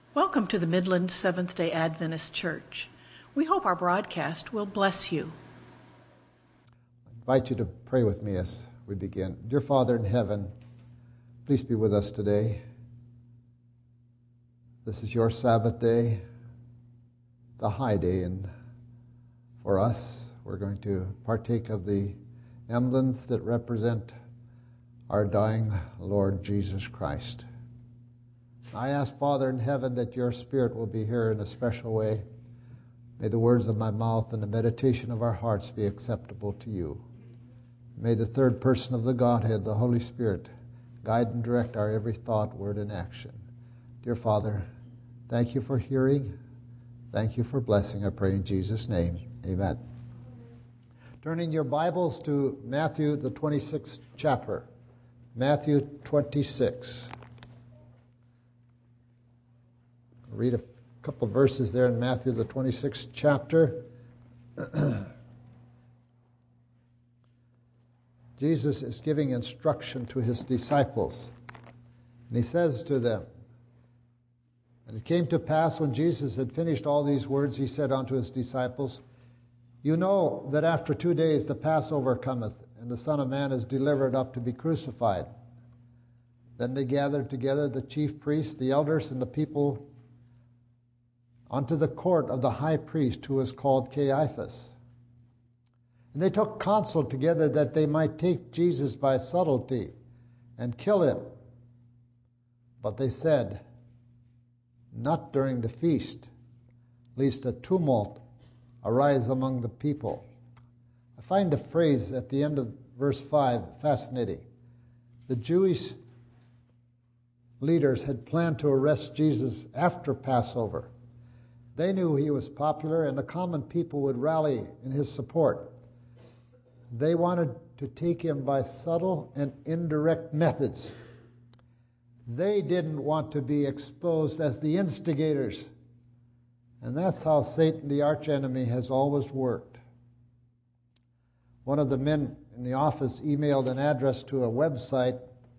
Welcome to the Midland Seventh-day Adventist Church. We hope our broadcast will bless you. I invite you to pray with me as we begin. Dear Father in heaven, please be with us today. This is your Sabbath day. It's a high day, and for us, we're going to partake of the emblems that represent our dying Lord Jesus Christ. I ask, Father in heaven, that your Spirit will be here in a special way. May the words of my mouth and the meditation of our hearts be acceptable to you. May the third person of the Godhead, the Holy Spirit, guide and direct our every thought, word, and action. Dear Father, thank you for hearing. Thank you for blessing. I pray in Jesus' name. Amen. Turning your Bibles to Matthew, the 26th chapter. Matthew 26. Read a couple of verses there in Matthew, the 26th chapter. Jesus is giving instruction to his disciples. And he says to them, "And it came to pass when Jesus had finished all these words, he said unto his disciples, You know that after 2 days the Passover cometh, and the Son of Man is delivered up to be crucified. Then they gathered together the chief priests, the elders, and the people unto the court of the high priest, who was called Caiaphas. And they took counsel together that they might take Jesus by subtlety and kill him. But they said, Not during the feast, lest a tumult arise among the people." I find the phrase at the end of verse 5 fascinating. The Jewish leaders had planned to arrest Jesus after Passover. They knew he was popular and the common people would rally in his support. They wanted to take him by subtle and indirect methods. They didn't want to be exposed as the instigators. And that's how Satan, the archenemy, has always worked. One of the men in the office emailed an address to a website,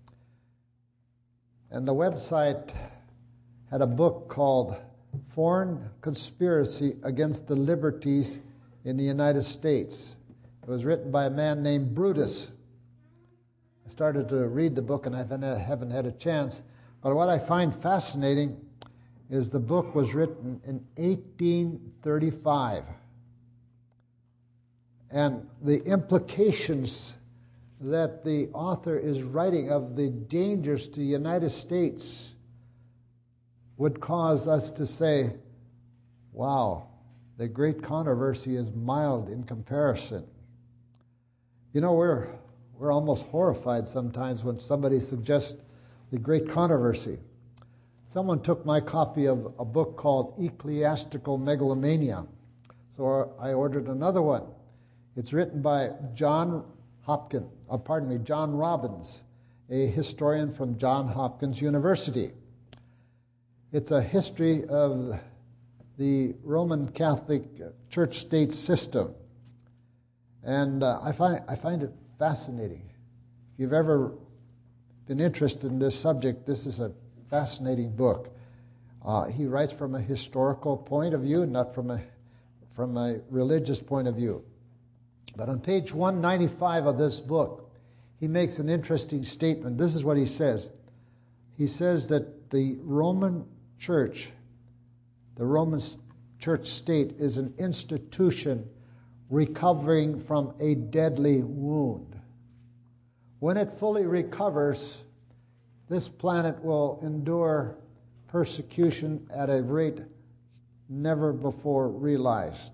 and the website had a book called Foreign Conspiracy Against the Liberties in the United States. It was written by a man named Brutus. I started to read the book and I haven't had a chance. But what I find fascinating is the book was written in 1835. And the implications that the author is writing of the dangers to the United States would cause us to say, wow, the great controversy is mild in comparison. You know, we're almost horrified sometimes when somebody suggests the great controversy. Someone took my copy of a book called Ecclesiastical Megalomania, so I ordered another one. It's written by John Robbins, a historian from Johns Hopkins University. It's a history of the Roman Catholic church-state system. And I find it fascinating. If you've ever been interested in this subject, this is a fascinating book. He writes from a historical point of view, not from a religious point of view. But on page 195 of this book, he makes an interesting statement. This is what he says. He says that the Roman Church, the Roman church state, is an institution recovering from a deadly wound. When it fully recovers, this planet will endure persecution at a rate never before realized.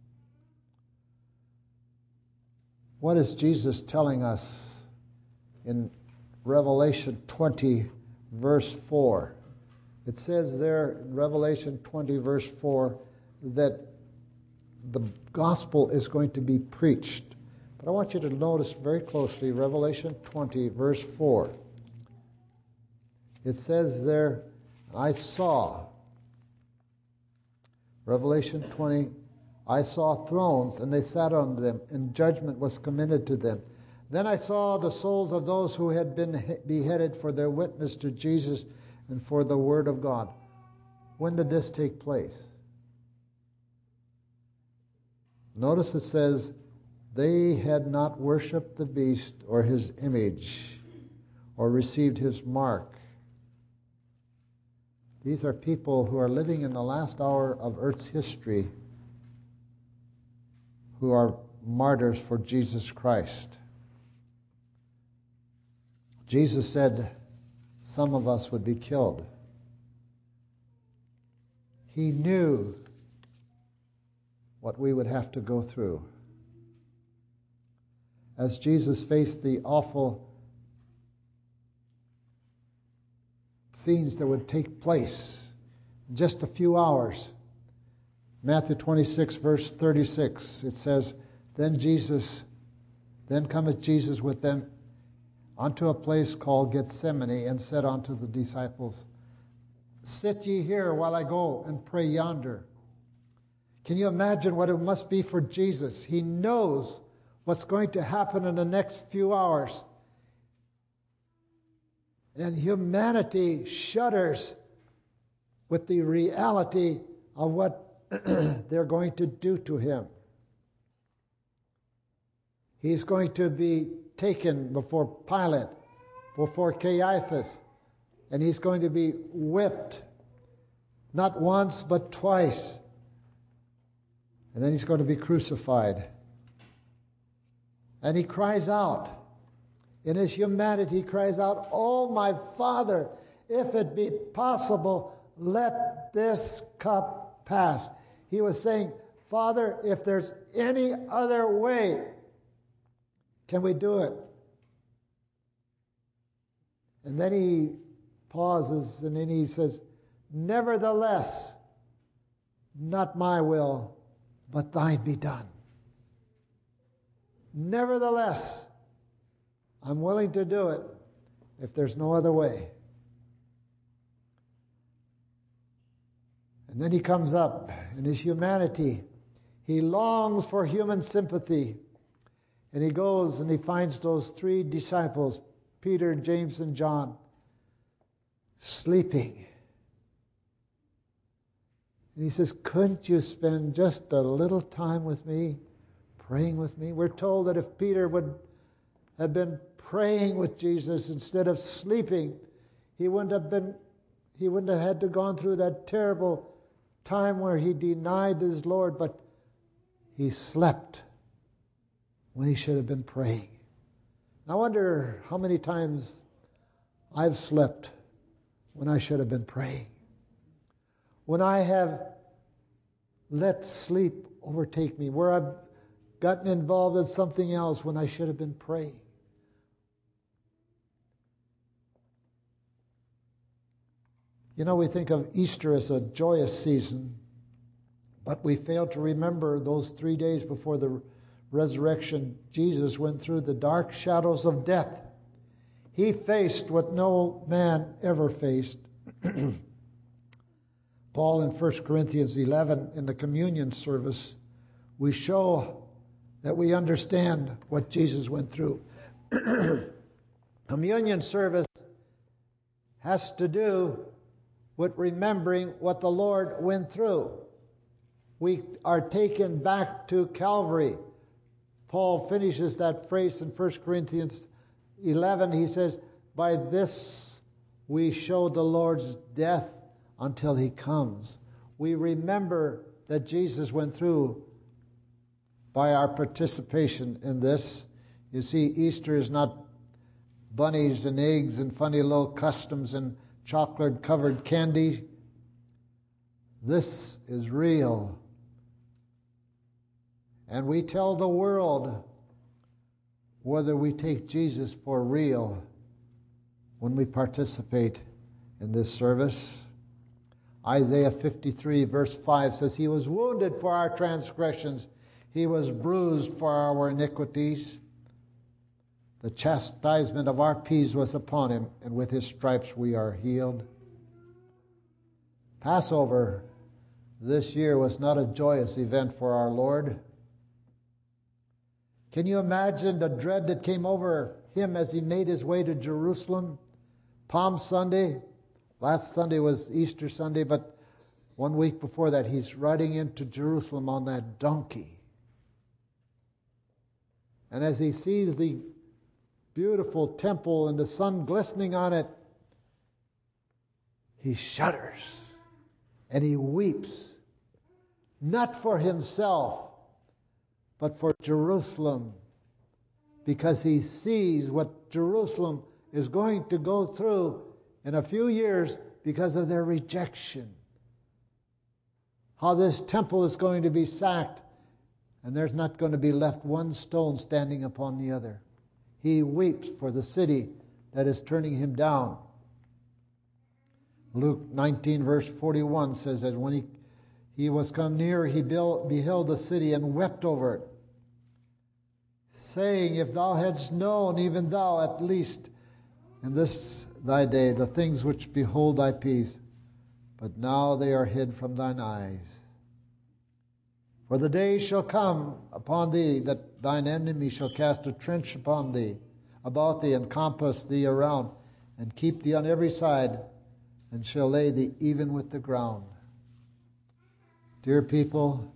What is Jesus telling us in Revelation 20, verse 4? It says there in Revelation 20, verse 4, that the gospel is going to be preached. But I want you to notice very closely Revelation 20, verse 4. It says there, I saw, Revelation 20, I saw thrones, and they sat on them, and judgment was committed to them. Then I saw the souls of those who had been beheaded for their witness to Jesus and for the word of God. When did this take place? Notice it says, they had not worshipped the beast or his image or received his mark. These are people who are living in the last hour of Earth's history, who are martyrs for Jesus Christ. Jesus said some of us would be killed. He knew what we would have to go through. As Jesus faced the awful scenes that would take place in just a few hours. Matthew 26, verse 36, it says, Then cometh Jesus with them unto a place called Gethsemane, and said unto the disciples, Sit ye here while I go and pray yonder. Can you imagine what it must be for Jesus? He knows what's going to happen in the next few hours. And humanity shudders with the reality of what they're going to do to him. He's going to be taken before Pilate, before Caiaphas, and he's going to be whipped, not once but twice. And then he's going to be crucified. And he cries out, in his humanity, he cries out, Oh, my Father, if it be possible, let this cup pass. He was saying, Father, if there's any other way, can we do it? And then he pauses, and then he says, Nevertheless, not my will, but thine be done. Nevertheless, I'm willing to do it if there's no other way. And then he comes up in his humanity. He longs for human sympathy. And he goes and he finds those three disciples, Peter, James, and John, sleeping. And he says, Couldn't you spend just a little time with me, praying with me? We're told that if Peter would have been praying with Jesus instead of sleeping, he wouldn't have had to gone through that terrible time where he denied his Lord, but he slept when he should have been praying. I wonder how many times I've slept when I should have been praying. When I have let sleep overtake me, where I've gotten involved in something else when I should have been praying. You know, we think of Easter as a joyous season, but we fail to remember those 3 days before the resurrection. Jesus went through the dark shadows of death. He faced what no man ever faced. Paul in 1 Corinthians 11, in the communion service, we show that we understand what Jesus went through. Communion service has to do with remembering what the Lord went through. We are taken back to Calvary. Paul finishes that phrase in 1 Corinthians 11. He says, By this we show the Lord's death until he comes. We remember that Jesus went through by our participation in this. You see, Easter is not bunnies and eggs and funny little customs and chocolate-covered candy. This is real. And we tell the world whether we take Jesus for real when we participate in this service. Isaiah 53 verse 5 says, He was wounded for our transgressions. He was bruised for our iniquities. The chastisement of our peace was upon him, and with his stripes we are healed. Passover this year was not a joyous event for our Lord. Can you imagine the dread that came over him as he made his way to Jerusalem? Palm Sunday, last Sunday was Easter Sunday, but 1 week before that, he's riding into Jerusalem on that donkey. And as he sees the beautiful temple and the sun glistening on it, he shudders and he weeps, not for himself, but for Jerusalem, because he sees what Jerusalem is going to go through in a few years because of their rejection. How this temple is going to be sacked, and there's not going to be left one stone standing upon the other. He weeps for the city that is turning him down. Luke 19 verse 41 says that when he was come near, he beheld the city and wept over it, saying, if thou hadst known, even thou at least in this thy day, the things which behold thy peace, but now they are hid from thine eyes. For the day shall come upon thee that thine enemy shall cast a trench upon thee, about thee, and compass thee around, and keep thee on every side, and shall lay thee even with the ground. Dear people,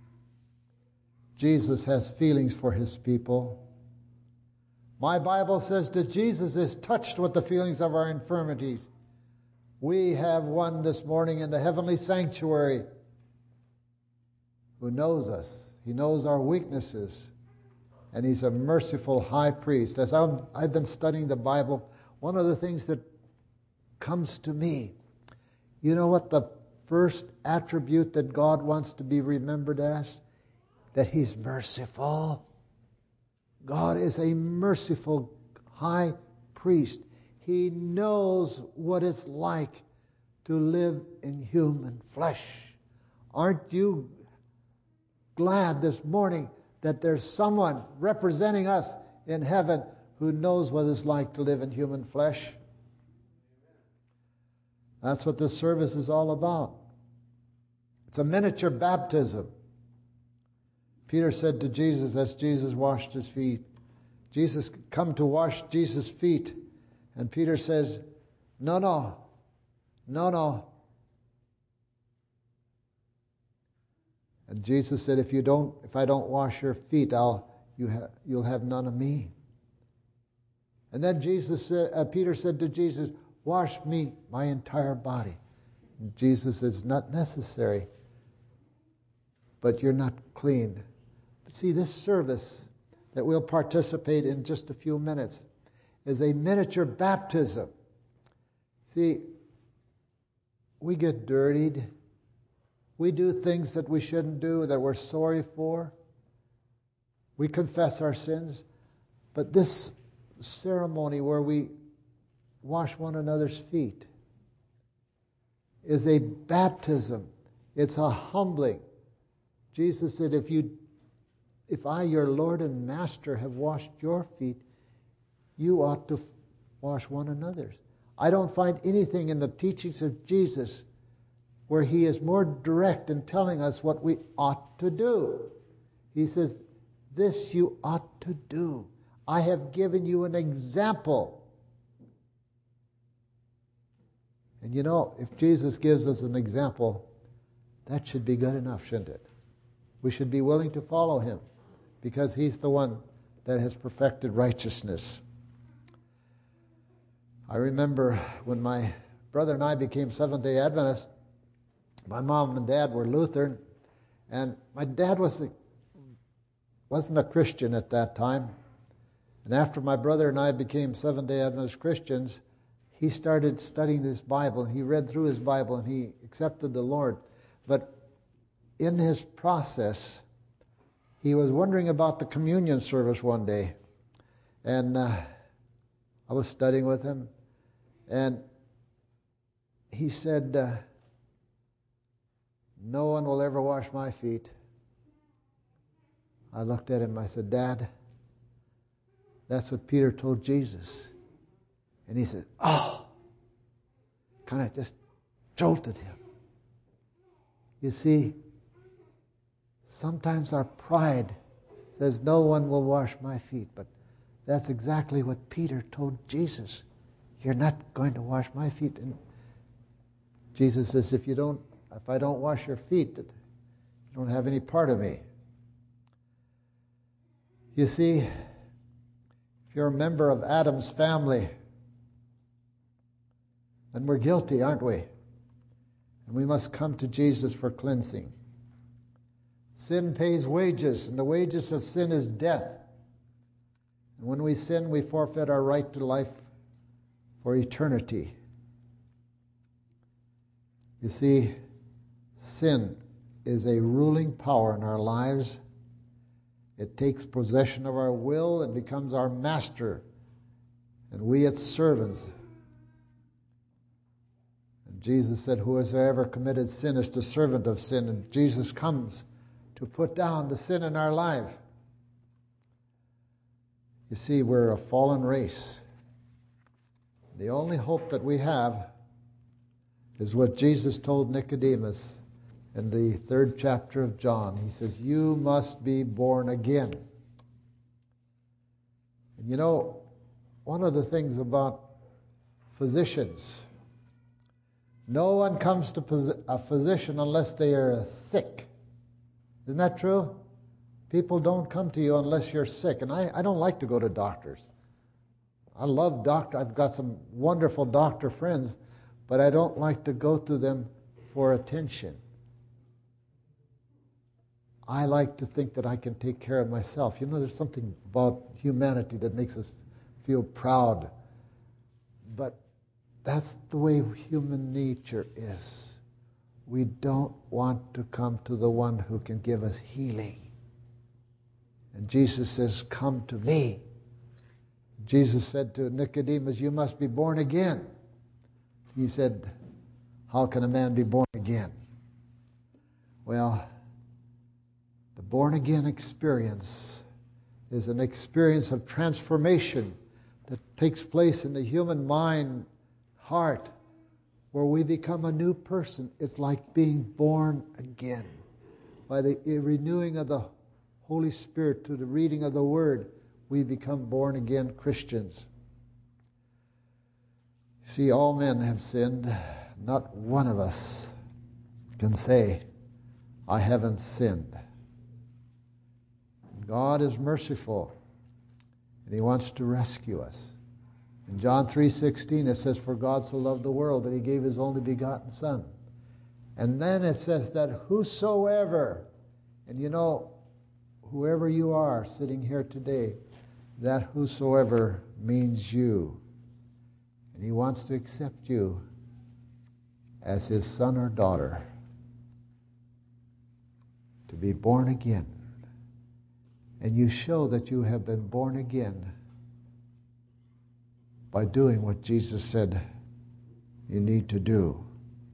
Jesus has feelings for his people. My Bible says that Jesus is touched with the feelings of our infirmities. We have one this morning in the heavenly sanctuary who knows us. He knows our weaknesses. And he's a merciful high priest. As I've been studying the Bible, one of the things that comes to me, you know what the first attribute that God wants to be remembered as? That he's merciful. God is a merciful high priest. He knows what it's like to live in human flesh. Aren't you glad this morning that there's someone representing us in heaven who knows what it's like to live in human flesh? That's what this service is all about. It's a miniature baptism. Peter said to Jesus as Jesus washed his feet, Jesus come to wash Jesus' feet. And Peter says, no. And Jesus said, if I don't wash your feet, you'll have none of me. And then Peter said to Jesus, wash me, my entire body. And Jesus says, it's not necessary, but you're not clean. But see, this service that we'll participate in just a few minutes is a miniature baptism. See, we get dirtied. We do things that we shouldn't do, that we're sorry for. We confess our sins. But this ceremony where we wash one another's feet is a baptism. It's a humbling. Jesus said, if I, your Lord and Master, have washed your feet, you ought to wash one another's. I don't find anything in the teachings of Jesus where he is more direct in telling us what we ought to do. He says, this you ought to do. I have given you an example. And you know, if Jesus gives us an example, that should be good enough, shouldn't it? We should be willing to follow him because he's the one that has perfected righteousness. I remember when my brother and I became Seventh-day Adventists, my mom and dad were Lutheran, and my dad wasn't a Christian at that time. And after my brother and I became Seventh-day Adventist Christians, he started studying this Bible. He read through his Bible and he accepted the Lord. But in his process, he was wondering about the communion service one day. And I was studying with him. And he said, no one will ever wash my feet. I looked at him. I said, Dad, that's what Peter told Jesus. And he said, oh, kind of just jolted him. You see, sometimes our pride says no one will wash my feet, but that's exactly what Peter told Jesus. You're not going to wash my feet. And Jesus says, if you don't If I don't wash your feet, you don't have any part of me. You see, if you're a member of Adam's family, then we're guilty, aren't we? And we must come to Jesus for cleansing. Sin pays wages, and the wages of sin is death. And when we sin, we forfeit our right to life for eternity. You see, sin is a ruling power in our lives. It takes possession of our will and becomes our master, and we its servants. And Jesus said, whosoever committed sin is the servant of sin, and Jesus comes to put down the sin in our life. You see, we're a fallen race. The only hope that we have is what Jesus told Nicodemus in the 3rd chapter of John. He says, you must be born again. And you know, one of the things about physicians, no one comes to a physician unless they are sick. Isn't that true? People don't come to you unless you're sick. And I don't like to go to doctors. I love doctors. I've got some wonderful doctor friends, but I don't like to go to them for attention. I like to think that I can take care of myself. You know, there's something about humanity that makes us feel proud. But that's the way human nature is. We don't want to come to the one who can give us healing. And Jesus says, come to me. Jesus said to Nicodemus, you must be born again. He said, how can a man be born again? Well, the born-again experience is an experience of transformation that takes place in the human mind, heart, where we become a new person. It's like being born again. By the renewing of the Holy Spirit through the reading of the Word, we become born-again Christians. See, all men have sinned. Not one of us can say, I haven't sinned. God is merciful, and He wants to rescue us. In John 3:16 it says, for God so loved the world that He gave His only begotten Son. And then it says that whosoever, and you know, whoever you are sitting here today, that whosoever means you. And He wants to accept you as His son or daughter, to be born again. And you show that you have been born again by doing what Jesus said you need to do.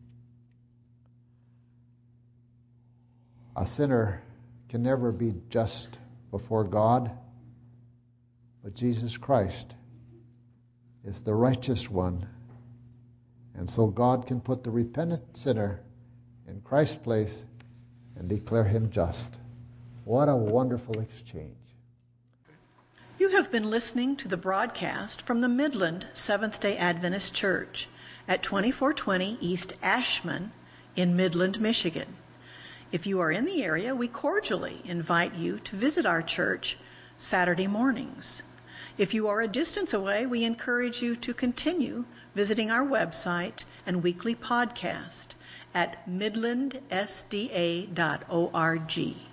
A sinner can never be just before God, but Jesus Christ is the righteous one. And so God can put the repentant sinner in Christ's place and declare him just. What a wonderful exchange. You have been listening to the broadcast from the Midland Seventh-day Adventist Church at 2420 East Ashman in Midland, Michigan. If you are in the area, we cordially invite you to visit our church Saturday mornings. If you are a distance away, we encourage you to continue visiting our website and weekly podcast at midlandsda.org.